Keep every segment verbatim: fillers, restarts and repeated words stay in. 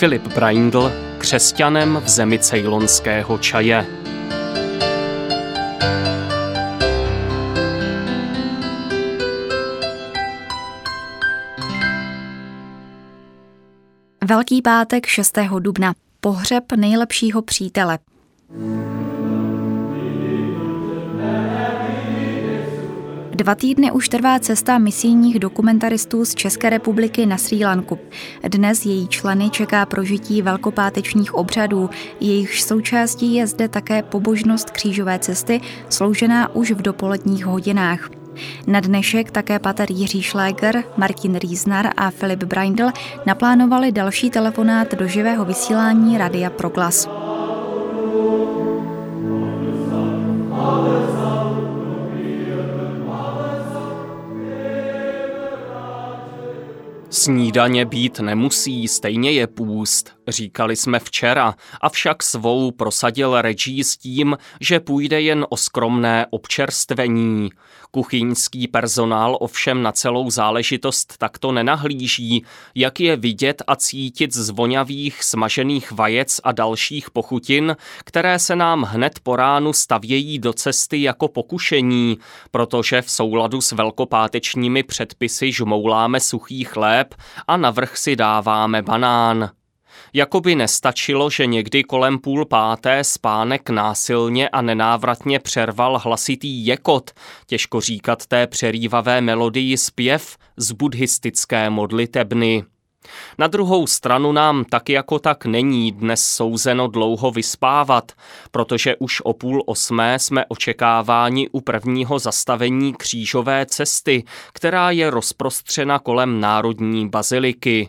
Filip Braindl, křesťanem v zemi ceylonského čaje. Velký pátek šestého dubna. Pohřeb nejlepšího přítele. Dva týdny už trvá cesta misijních dokumentaristů z České republiky na Srí Lanku. Dnes její členy čeká prožití velkopátečních obřadů, jejichž součástí je zde také pobožnost křížové cesty, sloužená už v dopoledních hodinách. Na dnešek také pater Jiří Šléger, Martin Rýznar a Filip Braindl naplánovali další telefonát do živého vysílání Radia Proglas. Snídaně být nemusí, stejně je půst, říkali jsme včera, avšak svou prosadil Reggie s tím, že půjde jen o skromné občerstvení. Kuchyňský personál ovšem na celou záležitost takto nenahlíží, jak je vidět a cítit z vonavých smažených vajec a dalších pochutin, které se nám hned po ránu stavějí do cesty jako pokušení, protože v souladu s velkopátečními předpisy žmouláme suchý chléb a navrch si dáváme banán. Jakoby nestačilo, že někdy kolem půl páté spánek násilně a nenávratně přerval hlasitý jekot, těžko říkat té přerývavé melodii zpěv z buddhistické modlitebny. Na druhou stranu nám tak jako tak není dnes souzeno dlouho vyspávat, protože už o půl osmé jsme očekáváni u prvního zastavení křížové cesty, která je rozprostřena kolem Národní baziliky.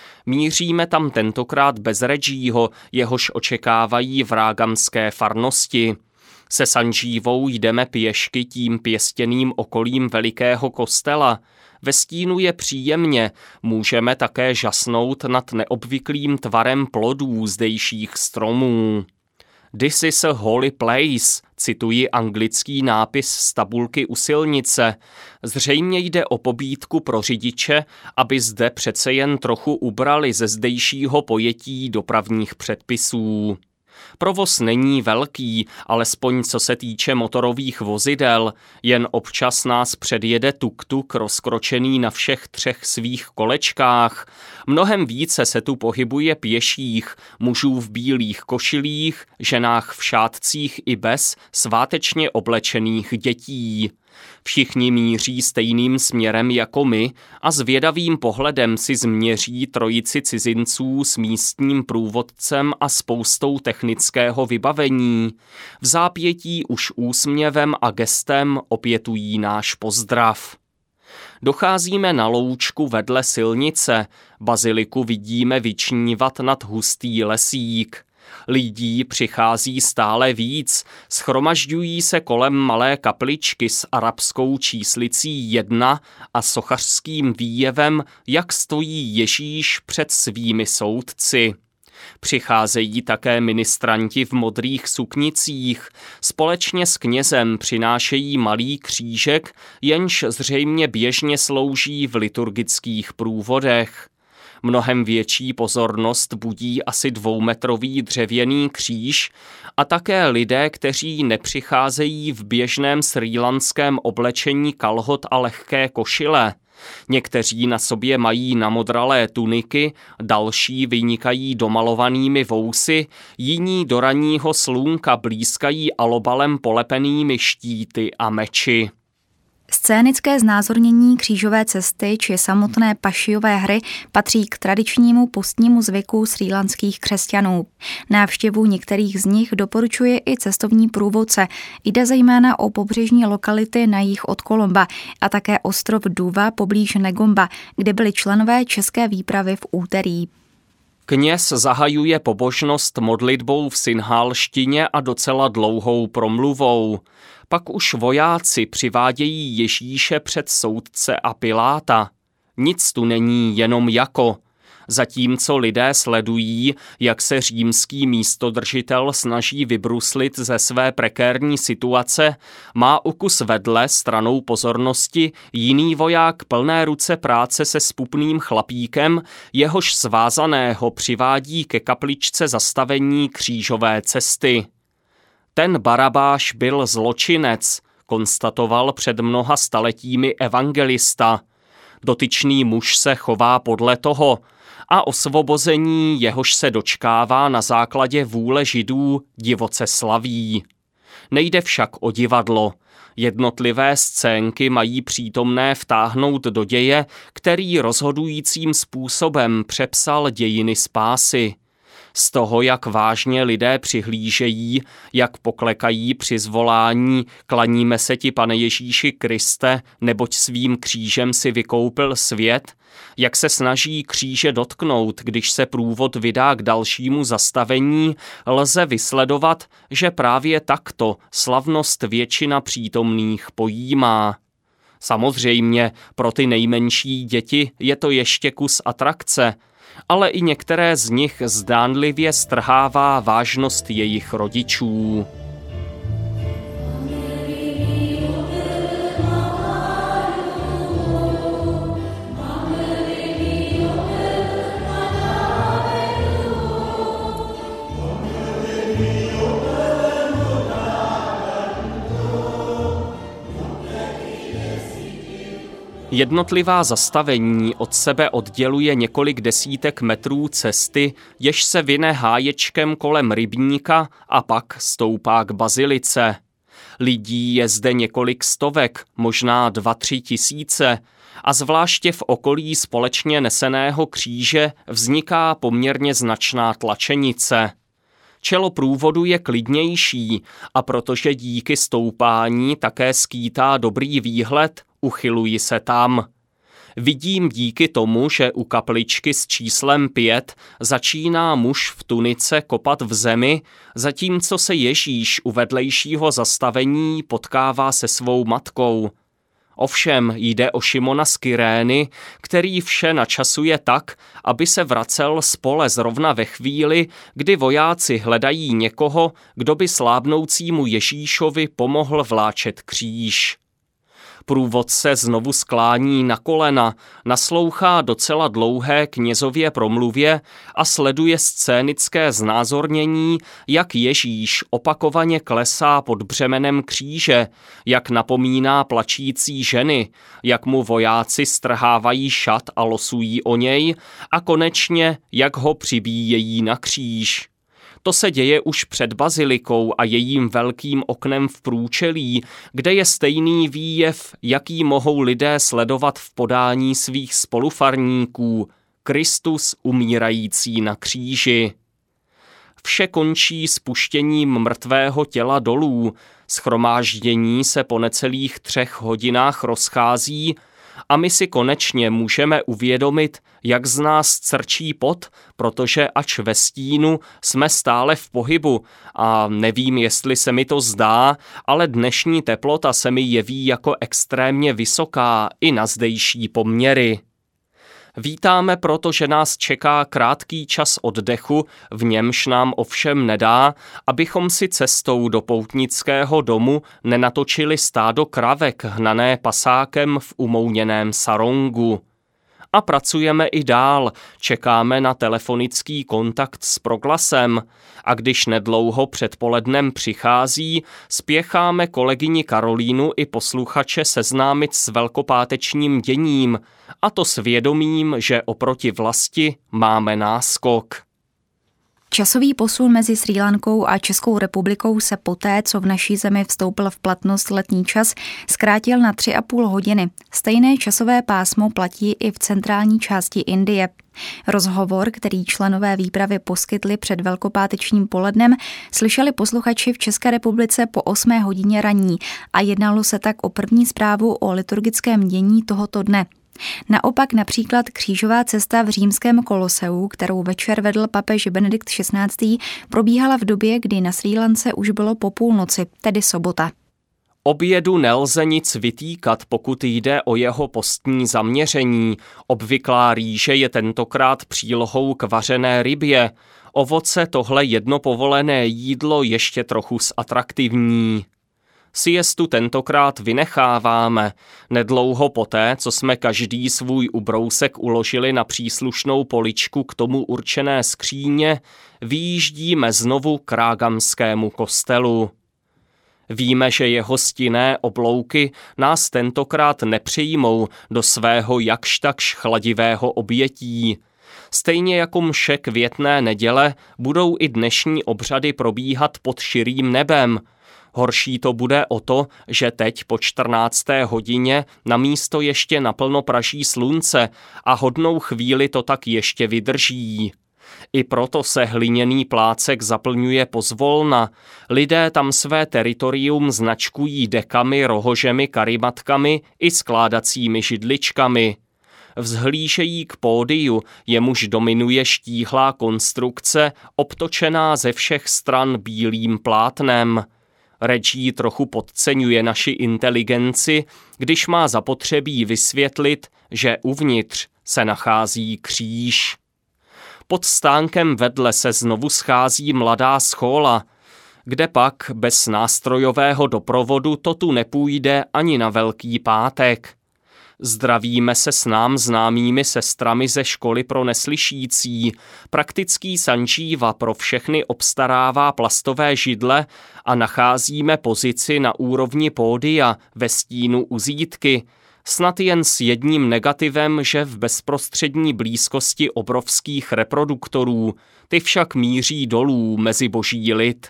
Míříme tam tentokrát bez Reggieho, jehož očekávají v rágamské farnosti. Se Sanžívou jdeme pěšky tím pěstěným okolím velikého kostela. Ve stínu je příjemně, můžeme také žasnout nad neobvyklým tvarem plodů zdejších stromů. This is a holy place, cituji anglický nápis z tabulky u silnice. Zřejmě jde o pobídku pro řidiče, aby zde přece jen trochu ubrali ze zdejšího pojetí dopravních předpisů. Provoz není velký, alespoň co se týče motorových vozidel, jen občas nás předjede tuk-tuk rozkročený na všech třech svých kolečkách. Mnohem více se tu pohybuje pěších, mužů v bílých košilích, ženách v šátcích i bez, svátečně oblečených dětí. Všichni míří stejným směrem jako my a zvědavým pohledem si změří trojici cizinců s místním průvodcem a spoustou technického vybavení. V zápětí už úsměvem a gestem opětují náš pozdrav. Docházíme na loučku vedle silnice, baziliku vidíme vyčnívat nad hustý lesík. Lidí přichází stále víc, shromažďují se kolem malé kapličky s arabskou číslicí jedna a sochařským výjevem, jak stojí Ježíš před svými soudci. Přicházejí také ministranti v modrých suknicích, společně s knězem přinášejí malý křížek, jenž zřejmě běžně slouží v liturgických průvodech. Mnohem větší pozornost budí asi dvoumetrový dřevěný kříž a také lidé, kteří nepřicházejí v běžném srílanském oblečení kalhot a lehké košile. Někteří na sobě mají namodralé tuniky, další vynikají domalovanými vousy, jiní do ranního slunka blýskají alobalem polepenými štíty a meči. Scénické znázornění křížové cesty či samotné pašiové hry patří k tradičnímu postnímu zvyku srílanských křesťanů. Návštěvu některých z nich doporučuje i cestovní průvodce. Jde zejména o pobřežní lokality na jih od Kolomba a také ostrov Duva poblíž Negomba, kde byli členové české výpravy v úterý. Kněz zahajuje pobožnost modlitbou v sinhálštině a docela dlouhou promluvou. Pak už vojáci přivádějí Ježíše před soudce a Piláta. Nic tu není jenom jako. Zatímco lidé sledují, jak se římský místodržitel snaží vybruslit ze své prekérní situace, má o kus vedle stranou pozornosti jiný voják plné ruce práce se spupným chlapíkem, jehož svázaného přivádí ke kapličce zastavení křížové cesty. Ten Barabáš byl zločinec, konstatoval před mnoha staletími evangelista. Dotyčný muž se chová podle toho a osvobození, jehož se dočkává na základě vůle Židů, divoce slaví. Nejde však o divadlo. Jednotlivé scénky mají přítomné vtáhnout do děje, který rozhodujícím způsobem přepsal dějiny spásy. Z toho, jak vážně lidé přihlížejí, jak poklekají při zvolání "Klaníme se ti, Pane Ježíši Kriste, neboť svým křížem si vykoupil svět", jak se snaží kříže dotknout, když se průvod vydá k dalšímu zastavení, lze vysledovat, že právě takto slavnost většina přítomných pojímá. Samozřejmě pro ty nejmenší děti je to ještě kus atrakce, ale i některé z nich zdánlivě strhává vážnost jejich rodičů. Jednotlivá zastavení od sebe odděluje několik desítek metrů cesty, jež se vine háječkem kolem rybníka a pak stoupá k bazilice. Lidí je zde několik stovek, možná dva, tři tisíce, a zvláště v okolí společně neseného kříže vzniká poměrně značná tlačenice. Čelo průvodu je klidnější a protože díky stoupání také skýtá dobrý výhled, uchyluji se tam. Vidím díky tomu, že u kapličky s číslem pět začíná muž v tunice kopat v zemi, zatímco se Ježíš u vedlejšího zastavení potkává se svou matkou. Ovšem jde o Šimona z Kyrény, který vše načasuje tak, aby se vracel z pole zrovna ve chvíli, kdy vojáci hledají někoho, kdo by slábnoucímu Ježíšovi pomohl vláčet kříž. Průvodce znovu sklání na kolena, naslouchá docela dlouhé knězově promluvě a sleduje scénické znázornění, jak Ježíš opakovaně klesá pod břemenem kříže, jak napomíná plačící ženy, jak mu vojáci strhávají šat a losují o něj a konečně, jak ho přibíjejí na kříž. To se děje už před bazilikou a jejím velkým oknem v průčelí, kde je stejný výjev, jaký mohou lidé sledovat v podání svých spolufarníků, Kristus umírající na kříži. Vše končí spuštěním mrtvého těla dolů, shromáždění se po necelých třech hodinách rozchází a my si konečně můžeme uvědomit, jak z nás crčí pot, protože ač ve stínu jsme stále v pohybu a nevím, jestli se mi to zdá, ale dnešní teplota se mi jeví jako extrémně vysoká i na zdejší poměry. Vítáme proto, že nás čeká krátký čas oddechu, v němž nám ovšem nedá, abychom si cestou do poutnického domu nenatočili stádo kravek hnané pasákem v umouněném sarongu. A pracujeme i dál, čekáme na telefonický kontakt s proglasem a když nedlouho před polednem přichází, spěcháme kolegyni Karolínu i posluchače seznámit s velkopátečním děním, a to s vědomím, že oproti vlasti máme náskok. Časový posun mezi Srí Lankou a Českou republikou se poté, co v naší zemi vstoupil v platnost letní čas, zkrátil na tři a půl hodiny. Stejné časové pásmo platí i v centrální části Indie. Rozhovor, který členové výpravy poskytli před velkopátečním polednem, slyšeli posluchači v České republice po osmé hodině ranní a jednalo se tak o první zprávu o liturgickém dění tohoto dne. Naopak například křížová cesta v římském Koloseu, kterou večer vedl papež Benedikt šestnáctý, probíhala v době, kdy na Srí Lance už bylo po půlnoci, tedy sobota. Obědu nelze nic vytýkat, pokud jde o jeho postní zaměření. Obvyklá rýže je tentokrát přílohou k vařené rybě. Ovoce tohle jedno povolené jídlo ještě trochu zatraktivní. Siestu tentokrát vynecháváme. Nedlouho poté, co jsme každý svůj ubrousek uložili na příslušnou poličku k tomu určené skříně, vyjíždíme znovu k Rágamskému kostelu. Víme, že jeho stinné oblouky nás tentokrát nepřijmou do svého jakž takž chladivého obětí. Stejně jako mše květné neděle budou i dnešní obřady probíhat pod širým nebem. Horší to bude o to, že teď po čtrnácté hodině na místo ještě naplno praží slunce a hodnou chvíli to tak ještě vydrží. I proto se hliněný plácek zaplňuje pozvolna. Lidé tam své teritorium značkují dekami, rohožemi, karimatkami i skládacími židličkami. Vzhlížejí k pódiu, jemuž dominuje štíhlá konstrukce, obtočená ze všech stran bílým plátnem. Reggie trochu podceňuje naši inteligenci, když má zapotřebí vysvětlit, že uvnitř se nachází kříž. Pod stánkem vedle se znovu schází mladá schóla, kde pak bez nástrojového doprovodu to tu nepůjde ani na Velký pátek. Zdravíme se s nám známými sestrami ze školy pro neslyšící. Praktický Sanžíva pro všechny obstarává plastové židle a nacházíme pozici na úrovni pódia ve stínu uzítky. Snad jen s jedním negativem, že v bezprostřední blízkosti obrovských reproduktorů, ty však míří dolů mezi boží lid.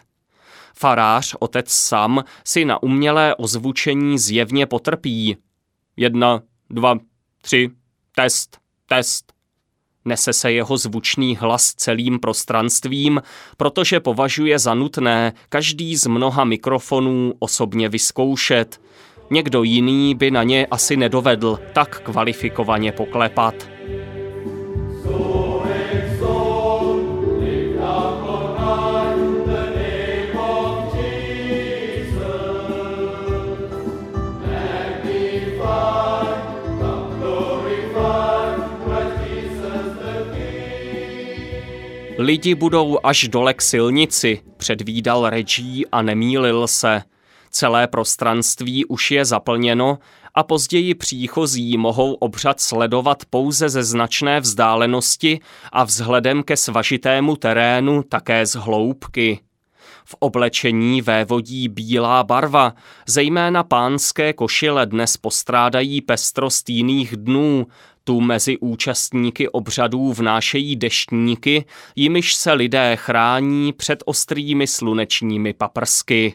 Farář, otec Sam, si na umělé ozvučení zjevně potrpí. Jedna, dva, tři, test, test. Nese se jeho zvučný hlas celým prostranstvím, protože považuje za nutné každý z mnoha mikrofonů osobně vyzkoušet. Někdo jiný by na ně asi nedovedl tak kvalifikovaně poklepat. Lidi budou až dole k silnici, předvídal Reggie a nemýlil se. Celé prostranství už je zaplněno a později příchozí mohou obřad sledovat pouze ze značné vzdálenosti a vzhledem ke svažitému terénu také z hloubky. V oblečení vévodí bílá barva, zejména pánské košile dnes postrádají pestrost jiných dnů, tu mezi účastníky obřadů vnášejí deštníky, jimiž se lidé chrání před ostrými slunečními paprsky.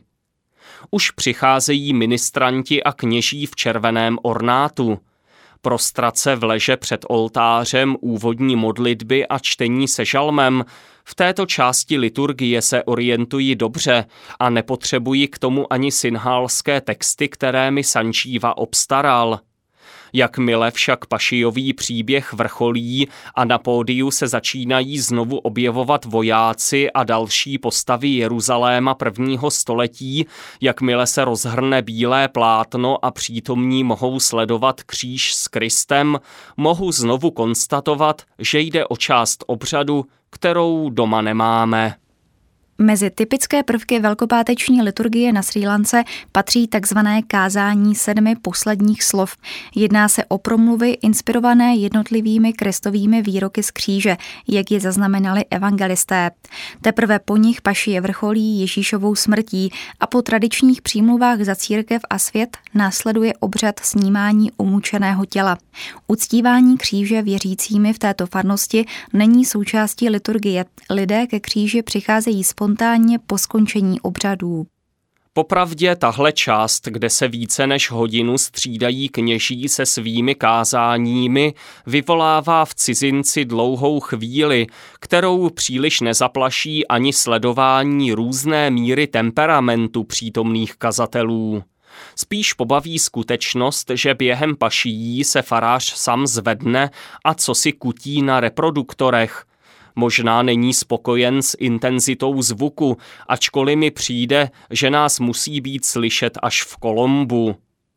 Už přicházejí ministranti a kněží v červeném ornátu. Prostrace v leže před oltářem, úvodní modlitby a čtení se žalmem. V této části liturgie se orientuji dobře a nepotřebuji k tomu ani synhálské texty, které mi Sanžíva obstaral. Jakmile však pašijový příběh vrcholí a na pódiu se začínají znovu objevovat vojáci a další postavy Jeruzaléma prvního století, jakmile se rozhrne bílé plátno a přítomní mohou sledovat kříž s Kristem, mohu znovu konstatovat, že jde o část obřadu, kterou doma nemáme. Mezi typické prvky velkopáteční liturgie na Srí Lance patří takzvané kázání sedmi posledních slov. Jedná se o promluvy inspirované jednotlivými kristovými výroky z kříže, jak je zaznamenali evangelisté. Teprve po nich pašije vrcholí Ježíšovou smrtí a po tradičních přímluvách za církev a svět následuje obřad snímání umučeného těla. Uctívání kříže věřícími v této farnosti není součástí liturgie. Lidé ke kříži přicházejí spontánně po skončení obřadů. Popravdě tahle část, kde se více než hodinu střídají kněží se svými kázáními, vyvolává v cizinci dlouhou chvíli, kterou příliš nezaplaší ani sledování různé míry temperamentu přítomných kazatelů. Spíš pobaví skutečnost, že během pašií se farář sám zvedne a co si kutí na reproduktorech. Možná není spokojen s intenzitou zvuku, ačkoliv mi přijde, že nás musí být slyšet až v Kolombu.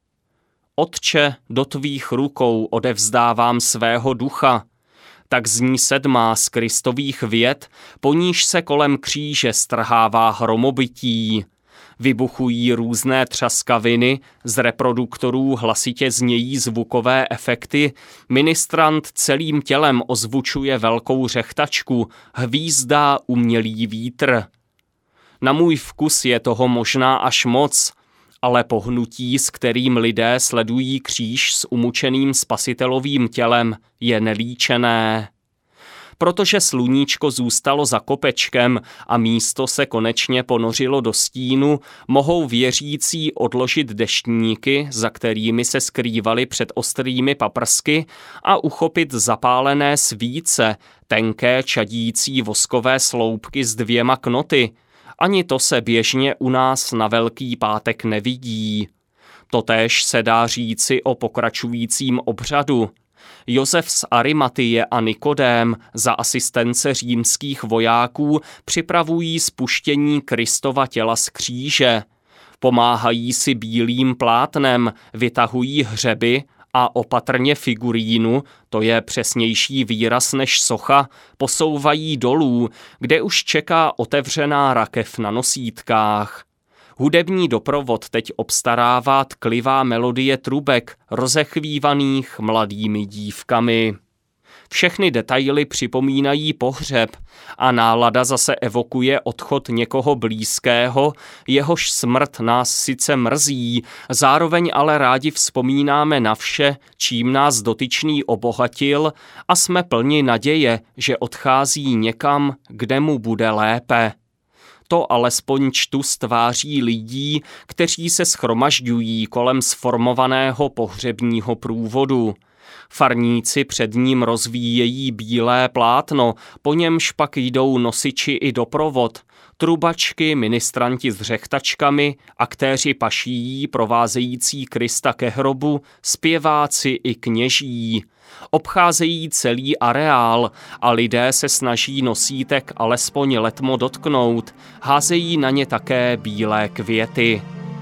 Otče, do tvých rukou odevzdávám svého ducha. Tak zní sedmá z Kristových vět, po níž se kolem kříže strhává hromobytí. Vybuchují různé třaskaviny, z reproduktorů hlasitě znějí zvukové efekty, ministrant celým tělem ozvučuje velkou řechtačku, hvízdá umělý vítr. Na můj vkus je toho možná až moc, ale pohnutí, s kterým lidé sledují kříž s umučeným spasitelovým tělem, je nelíčené. Protože sluníčko zůstalo za kopečkem a místo se konečně ponořilo do stínu, mohou věřící odložit deštníky, za kterými se skrývali před ostrými paprsky, a uchopit zapálené svíce, tenké čadící voskové sloupky s dvěma knoty. Ani to se běžně u nás na Velký pátek nevidí. Totéž se dá říci o pokračujícím obřadu. Josef z Arimatie a Nikodém za asistence římských vojáků připravují spuštění Kristova těla z kříže. Pomáhají si bílým plátnem, vytahují hřeby a opatrně figurínu, to je přesnější výraz než socha, posouvají dolů, kde už čeká otevřená rakev na nosítkách. Hudební doprovod teď obstarává tklivá melodie trubek, rozechvívaných mladými dívkami. Všechny detaily připomínají pohřeb a nálada zase evokuje odchod někoho blízkého, jehož smrt nás sice mrzí, zároveň ale rádi vzpomínáme na vše, čím nás dotyčný obohatil, a jsme plni naděje, že odchází někam, kde mu bude lépe. To alespoň čtu z tváří lidí, kteří se shromažďují kolem sformovaného pohřebního průvodu. Farníci před ním rozvíjejí bílé plátno, po němž pak jdou nosiči i doprovod, trubačky, ministranti s řechtačkami, aktéři pašijí provázející Krista ke hrobu, zpěváci i kněží. Obcházejí celý areál a lidé se snaží nosítek alespoň letmo dotknout, házejí na ně také bílé květy.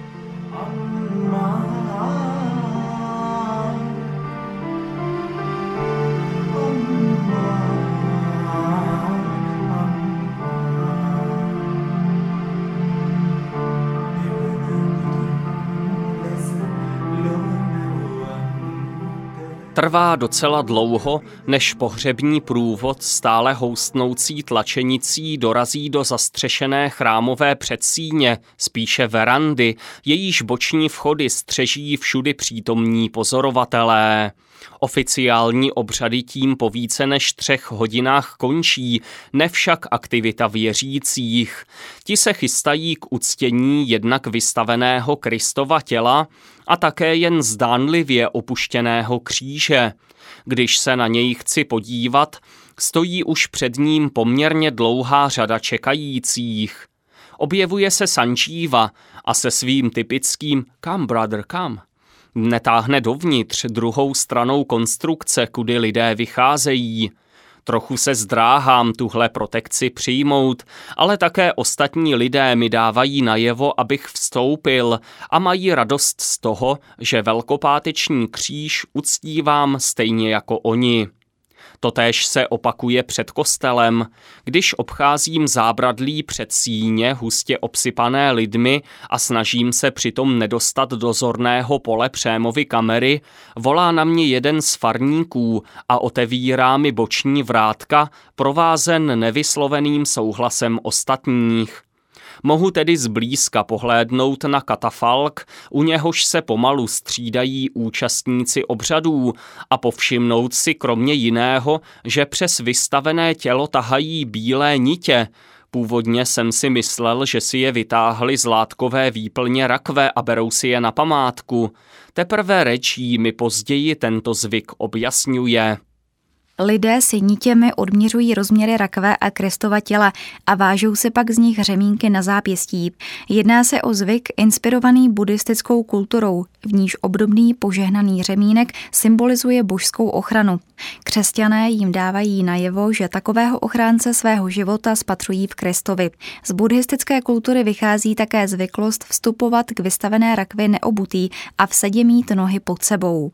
Trvá docela dlouho, než pohřební průvod stále houstnoucí tlačenicí dorazí do zastřešené chrámové předsíně, spíše verandy, jejíž boční vchody střeží všudy přítomní pozorovatelé. Oficiální obřady tím po více než třech hodinách končí, nevšak aktivita věřících. Ti se chystají k uctění jednak vystaveného Kristova těla a také jen zdánlivě opuštěného kříže. Když se na něj chci podívat, stojí už před ním poměrně dlouhá řada čekajících. Objevuje se Sančíva a se svým typickým "Come, brother, come" netáhne dovnitř druhou stranou konstrukce, kudy lidé vycházejí. Trochu se zdráhám tuhle protekci přijmout, ale také ostatní lidé mi dávají najevo, abych vstoupil, a mají radost z toho, že velkopáteční kříž uctívám stejně jako oni. Totéž se opakuje před kostelem, když obcházím zábradlí předsíně hustě obsypané lidmi a snažím se přitom nedostat do zorného pole Přémovy kamery, volá na mě jeden z farníků a otevírá mi boční vrátka, provázen nevysloveným souhlasem ostatních. Mohu tedy zblízka pohlédnout na katafalk, u něhož se pomalu střídají účastníci obřadů, a povšimnout si kromě jiného, že přes vystavené tělo tahají bílé nitě. Původně jsem si myslel, že si je vytáhli z látkové výplně rakve a berou si je na památku. Teprve Rečí mi později tento zvyk objasňuje. Lidé si nitěmi odměřují rozměry rakve a Kristova těla a vážou si pak z nich řemínky na zápěstí. Jedná se o zvyk inspirovaný buddhistickou kulturou, v níž obdobný požehnaný řemínek symbolizuje božskou ochranu. Křesťané jim dávají najevo, že takového ochránce svého života spatřují v Kristovi. Z buddhistické kultury vychází také zvyklost vstupovat k vystavené rakvi neobutý a v sedě mít nohy pod sebou.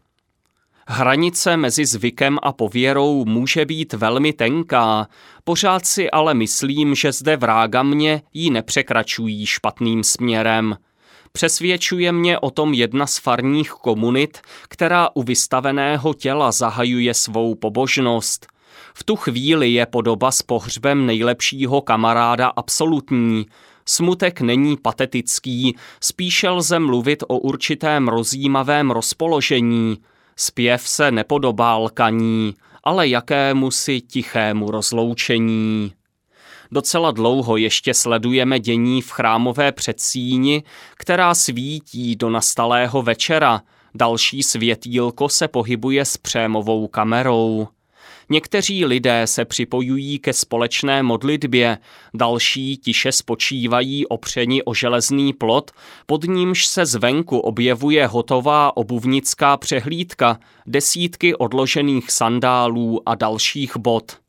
Hranice mezi zvykem a pověrou může být velmi tenká, pořád si ale myslím, že zde v Rágamě ji nepřekračují špatným směrem. Přesvědčuje mě o tom jedna z farních komunit, která u vystaveného těla zahajuje svou pobožnost. V tu chvíli je podoba s pohřbem nejlepšího kamaráda absolutní. Smutek není patetický, spíše lze mluvit o určitém rozjímavém rozpoložení. Zpěv se nepodobá lkaní, ale jakémusi tichému rozloučení. Docela dlouho ještě sledujeme dění v chrámové předsíni, která svítí do nastalého večera. Další světýlko se pohybuje s prémovou kamerou. Někteří lidé se připojují ke společné modlitbě, další tiše spočívají opřeni o železný plot, pod nímž se zvenku objevuje hotová obuvnická přehlídka, desítky odložených sandálů a dalších bot.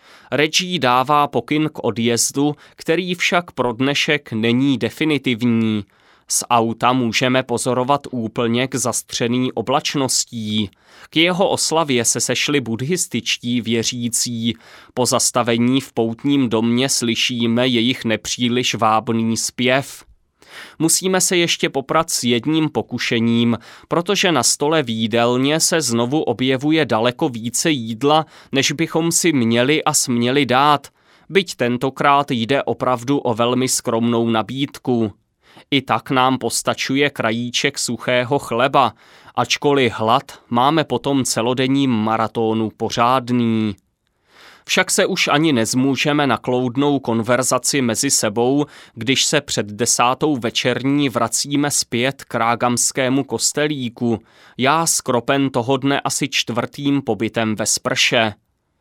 Reggie dává pokyn k odjezdu, který však pro dnešek není definitivní. Z auta můžeme pozorovat úplněk zastřený oblačností. K jeho oslavě se sešli buddhističtí věřící. Po zastavení v poutním domě slyšíme jejich nepříliš vábný zpěv. Musíme se ještě poprat s jedním pokušením, protože na stole v jídelně se znovu objevuje daleko více jídla, než bychom si měli a směli dát, byť tentokrát jde opravdu o velmi skromnou nabídku. I tak nám postačuje krajíček suchého chleba, ačkoliv hlad máme po tom celodenním maratonu pořádný. Však se už ani nezmůžeme na kloudnou konverzaci mezi sebou, když se před desátou večerní vracíme zpět k rágamskému kostelíku, já skropen toho dne asi čtvrtým pobytem ve sprše.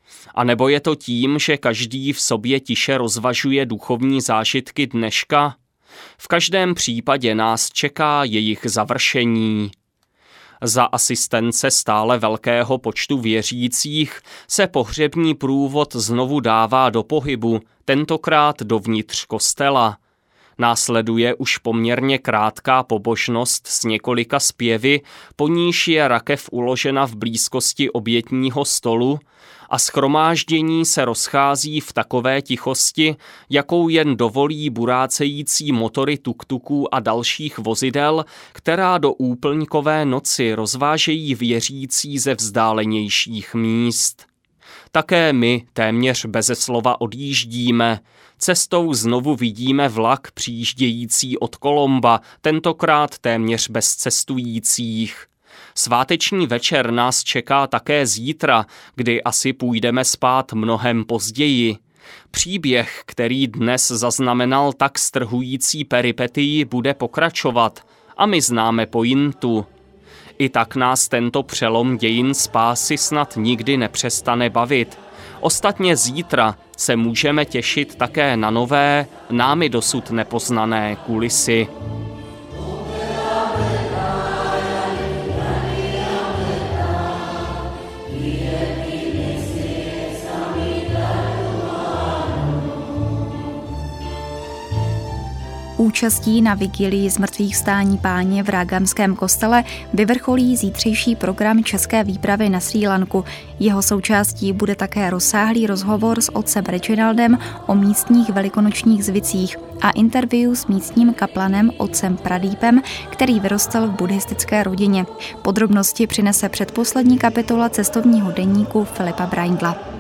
A nebo je to tím, že každý v sobě tiše rozvažuje duchovní zážitky dneška? V každém případě nás čeká jejich završení. Za asistence stále velkého počtu věřících se pohřební průvod znovu dává do pohybu, tentokrát dovnitř kostela. Následuje už poměrně krátká pobožnost s několika zpěvy, po níž je rakev uložena v blízkosti obětního stolu a shromáždění se rozchází v takové tichosti, jakou jen dovolí burácející motory tuktuků a dalších vozidel, která do úplňkové noci rozvážejí věřící ze vzdálenějších míst. Také my téměř beze slova odjíždíme. Cestou znovu vidíme vlak přijíždějící od Kolomba, tentokrát téměř bez cestujících. Sváteční večer nás čeká také zítra, kdy asi půjdeme spát mnohem později. Příběh, který dnes zaznamenal tak strhující peripetii, bude pokračovat a my známe pointu. I tak nás tento přelom dějin spásy snad nikdy nepřestane bavit. Ostatně zítra se můžeme těšit také na nové, námi dosud nepoznané kulisy. Účastí na vigilii zmrtvých vstání Páně v Rágamském kostele vyvrcholí zítřejší program české výpravy na Srí Lanku. Jeho součástí bude také rozsáhlý rozhovor s otcem Reginaldem o místních velikonočních zvicích a interview s místním kaplanem otcem Pradípem, který vyrostl v buddhistické rodině. Podrobnosti přinese předposlední kapitola cestovního deníku Filipa Braindla.